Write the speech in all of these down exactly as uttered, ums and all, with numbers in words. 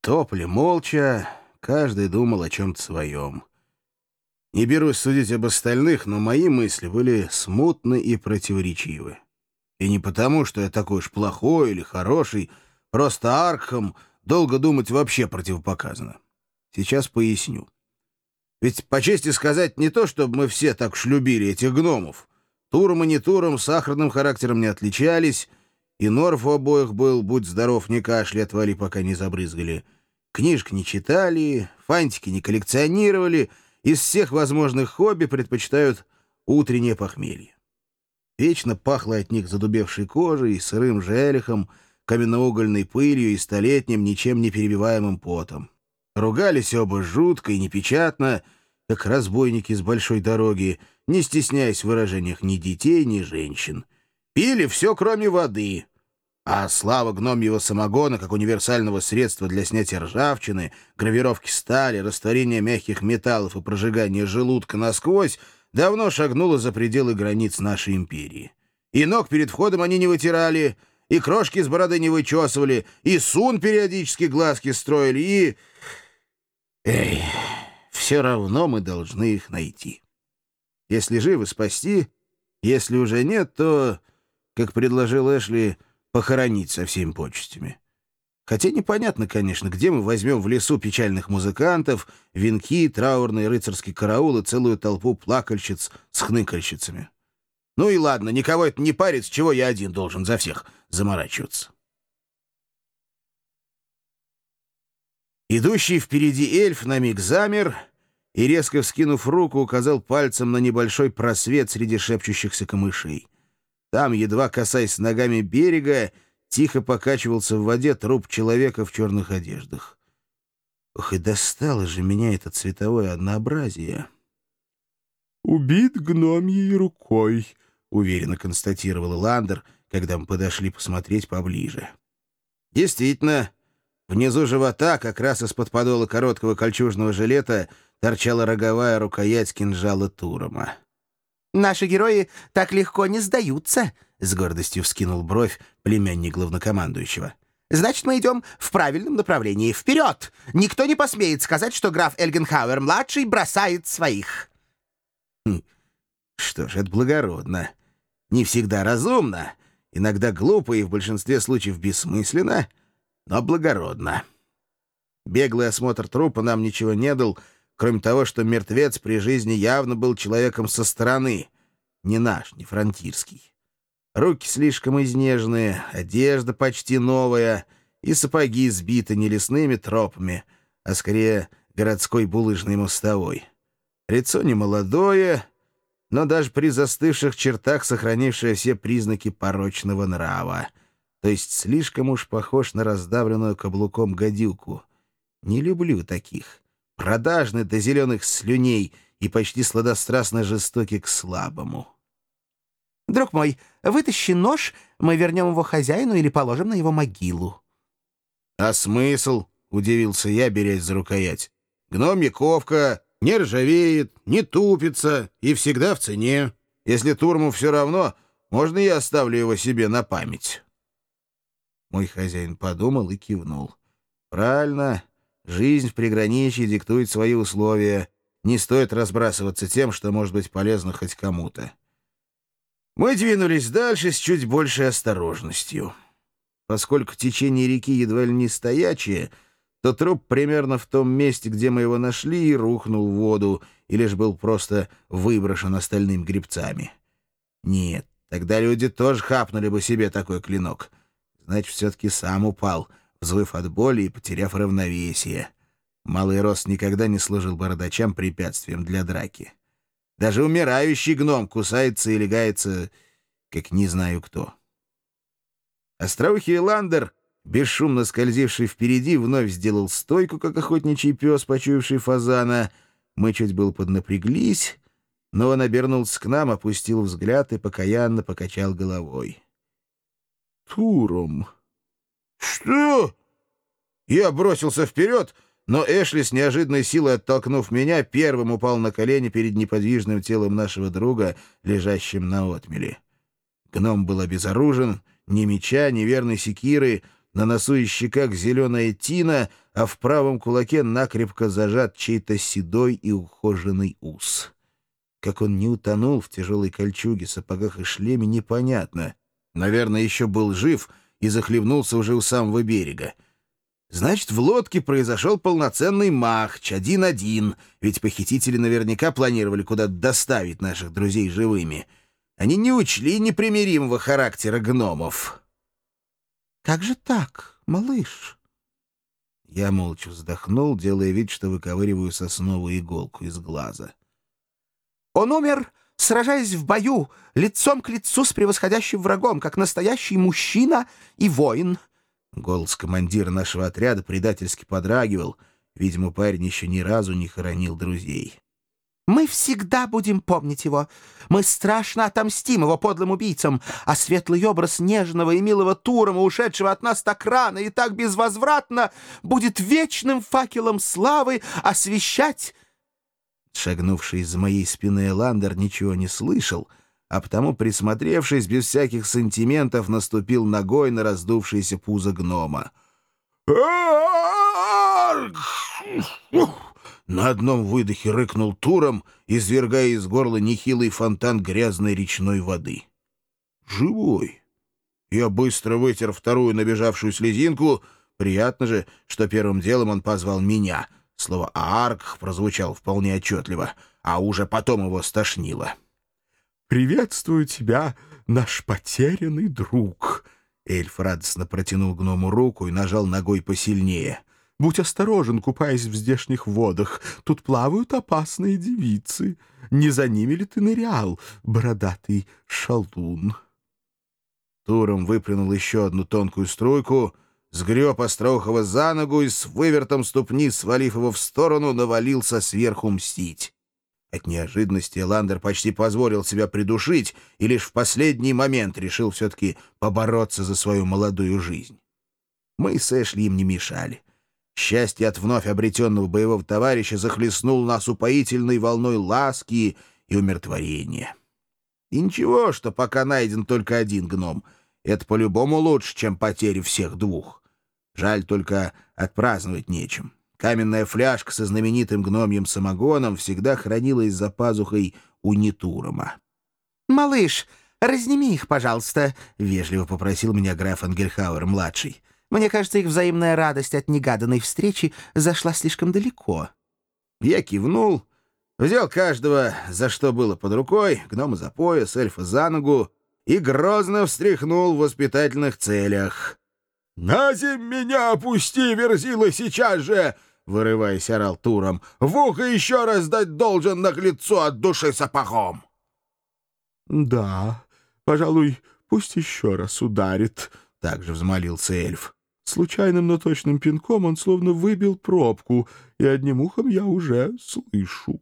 Топли молча, каждый думал о чем-то своем. Не берусь судить об остальных, но мои мысли были смутны и противоречивы. И не потому, что я такой уж плохой или хороший, просто Аркхам долго думать вообще противопоказано. Сейчас поясню. Ведь, по чести сказать, не то, чтобы мы все так уж любили этих гномов. Туром и не туром сахарным характером не отличались, и норф у обоих был, будь здоров, не кашли, отвали, пока не забрызгали. Книжек не читали, фантики не коллекционировали, из всех возможных хобби предпочитают утреннее похмелье. Вечно пахло от них задубевшей кожей, сырым желехом, каменноугольной пылью и столетним, ничем не перебиваемым потом. Ругались оба жутко и непечатно, как разбойники с большой дороги, не стесняясь в выражениях ни детей, ни женщин. Пили все, кроме воды. А слава гномьего самогона, как универсального средства для снятия ржавчины, гравировки стали, растворения мягких металлов и прожигания желудка насквозь, давно шагнула за пределы границ нашей империи. И ног перед входом они не вытирали, и крошки с бороды не вычесывали, и сун периодически глазки строили, и... Эй, все равно мы должны их найти. Если живы — спасти, если уже нет, то, как предложил Эшли, похоронить со всеми почестями. Хотя непонятно, конечно, где мы возьмем в лесу печальных музыкантов, венки, траурный рыцарский караул и целую толпу плакальщиц с хныкальщицами. Ну и ладно, никого это не парит, с чего я один должен за всех заморачиваться. Идущий впереди эльф на миг замер и, резко вскинув руку, указал пальцем на небольшой просвет среди шепчущихся камышей. Там, едва касаясь ногами берега, тихо покачивался в воде труп человека в черных одеждах. Ох, и достало же меня это цветовое однообразие. «Убит гномьей рукой», — уверенно констатировал Ландер, когда мы подошли посмотреть поближе. Действительно, внизу живота, как раз из-под подола короткого кольчужного жилета, торчала роговая рукоять кинжала Турома. «Наши герои так легко не сдаются», — с гордостью вскинул бровь племянник главнокомандующего. «Значит, мы идем в правильном направлении. Вперед! Никто не посмеет сказать, что граф Эльгенхауэр-младший бросает своих». Хм, что ж, это благородно. Не всегда разумно, иногда глупо и в большинстве случаев бессмысленно, но благородно. Беглый осмотр трупа нам ничего не дал, кроме того, что мертвец при жизни явно был человеком со стороны, не наш, не фронтирский. Руки слишком изнеженные, одежда почти новая, и сапоги сбиты не лесными тропами, а скорее городской булыжной мостовой. Лицо не молодое, но даже при застывших чертах сохранившее все признаки порочного нрава, то есть слишком уж похож на раздавленную каблуком гадюку. Не люблю таких. Продажный до зеленых слюней и почти сладострастно жестокий к слабому. «Друг мой, вытащи нож, мы вернем его хозяину или положим на его могилу». «А смысл?» — удивился я, берясь за рукоять. «Гномья ковка не ржавеет, не тупится и всегда в цене. Если Турму все равно, можно я оставлю его себе на память». Мой хозяин подумал и кивнул. «Правильно. Жизнь в приграничье диктует свои условия. Не стоит разбрасываться тем, что может быть полезно хоть кому-то». Мы двинулись дальше с чуть большей осторожностью. Поскольку течение реки едва ли не стоячее, то труп примерно в том месте, где мы его нашли, и рухнул в воду, и лишь был просто выброшен остальными гребцами. Нет, тогда люди тоже хапнули бы себе такой клинок. Значит, все-таки сам упал, взвыв от боли и потеряв равновесие. Малый рост никогда не служил бородачам препятствием для драки. Даже умирающий гном кусается и легается, как не знаю кто. Остроухий Ландер, бесшумно скользивший впереди, вновь сделал стойку, как охотничий пес, почуявший фазана. Мы чуть было поднапряглись, но он обернулся к нам, опустил взгляд и покаянно покачал головой. «Туром!» «Что?» Я бросился вперед, но Эшли, с неожиданной силой оттолкнув меня, первым упал на колени перед неподвижным телом нашего друга, лежащим на отмели. Гном был обезоружен, ни меча, ни верной секиры, На носу и щеках зеленая тина, а в правом кулаке накрепко зажат чей-то седой и ухоженный ус. Как он не утонул в тяжелой кольчуге, сапогах и шлеме, непонятно. Наверное, еще был жив и захлебнулся уже у самого берега. Значит, в лодке произошел полноценный махч, один-один, ведь похитители наверняка планировали куда-то доставить наших друзей живыми. Они не учли непримиримого характера гномов. «Как же так, малыш?» Я молча вздохнул, делая вид, что выковыриваю сосновую иголку из глаза. «Он умер, сражаясь в бою, лицом к лицу с превосходящим врагом, как настоящий мужчина и воин». Голос командира нашего отряда предательски подрагивал. Видимо, парень еще ни разу не хоронил друзей. «Мы всегда будем помнить его. Мы страшно отомстим его подлым убийцам, а светлый образ нежного и милого Турома, ушедшего от нас так рано и так безвозвратно, будет вечным факелом славы освещать...» Шагнувший из моей спины Эландер ничего не слышал, а потому, присмотревшись, без всяких сантиментов, наступил ногой на раздувшееся пузо гнома. На одном выдохе рыкнул Туром, извергая из горла нехилый фонтан грязной речной воды. Живой. Я быстро вытер вторую набежавшую слезинку. Приятно же, что первым делом он позвал меня. Слово «аарк» прозвучало вполне отчетливо, а уже потом его стошнило. «Приветствую тебя, наш потерянный друг!» Эльф радостно протянул гному руку и нажал ногой посильнее. «Будь осторожен, купаясь в здешних водах. Тут плавают опасные девицы. Не за ними ли ты нырял, бородатый шалун?» Туром выплюнул еще одну тонкую струйку, сгреб Остроухова за ногу и с вывертом ступни, свалив его в сторону, навалился сверху мстить. От неожиданности Эландер почти позволил себя придушить и лишь в последний момент решил все-таки побороться за свою молодую жизнь. Мы с Эшли им не мешали. Счастье от вновь обретенного боевого товарища захлестнул нас упоительной волной ласки и умиротворения. И ничего, что пока найден только один гном. Это по-любому лучше, чем потери всех двух. Жаль, только отпраздновать нечем. Каменная фляжка со знаменитым гномьим самогоном всегда хранилась за пазухой у Нетурома. «Малыш, разними их, пожалуйста», — вежливо попросил меня граф Ангельхауэр-младший. «Мне кажется, их взаимная радость от негаданной встречи зашла слишком далеко». Я кивнул, взял каждого, за что было под рукой, гнома за пояс, эльфа за ногу, и грозно встряхнул в воспитательных целях. «На земь меня опусти, верзила, сейчас же!» — вырываясь, орал Туром. «В ухо еще раз дать должен наглецу от души сапогом!» «Да, пожалуй, пусть еще раз ударит», — также взмолился эльф. «Случайным, но точным пинком он словно выбил пробку, и одним ухом я уже слышу».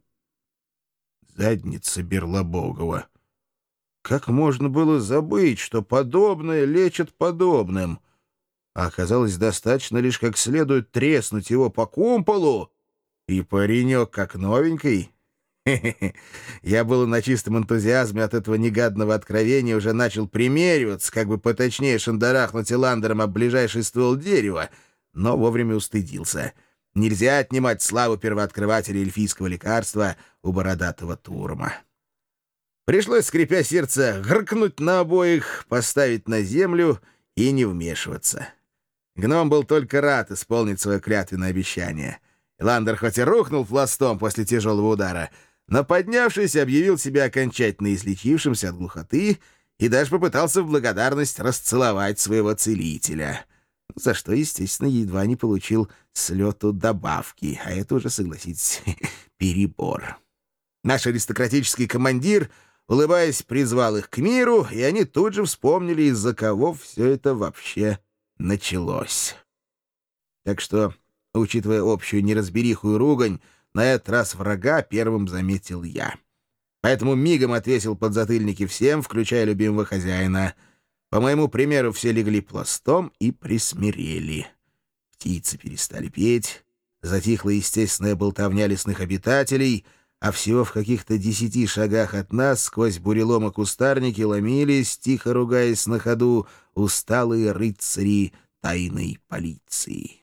Задница Берлобогова. Как можно было забыть, что подобное лечат подобным? А оказалось, достаточно лишь как следует треснуть его по кумполу, и паренек как новенький. Хе-хе-хе. Я было на чистом энтузиазме от этого негадного откровения уже начал примериваться, как бы поточнее шандарахнуть Эландером об ближайший ствол дерева, но вовремя устыдился. Нельзя отнимать славу первооткрывателя эльфийского лекарства у бородатого Турма. Пришлось, скрипя сердце, гркнуть на обоих, поставить на землю и не вмешиваться. Гном был только рад исполнить свое клятвенное обещание. Эландер хоть и рухнул пластом после тяжелого удара, но, поднявшись, объявил себя окончательно излечившимся от глухоты и даже попытался в благодарность расцеловать своего целителя, за что, естественно, едва не получил с лету добавки, а это уже, согласитесь, перебор. Наш аристократический командир, улыбаясь, призвал их к миру, и они тут же вспомнили, из-за кого все это вообще началось. Так что, учитывая общую неразбериху и ругань, на этот раз врага первым заметил я. Поэтому мигом отвесил подзатыльники всем, включая любимого хозяина. По моему примеру, все легли пластом и присмирели. Птицы перестали петь, затихла естественная болтовня лесных обитателей, а всего в каких-то десяти шагах от нас сквозь буреломы кустарники ломились, тихо ругаясь на ходу, усталые рыцари тайной полиции.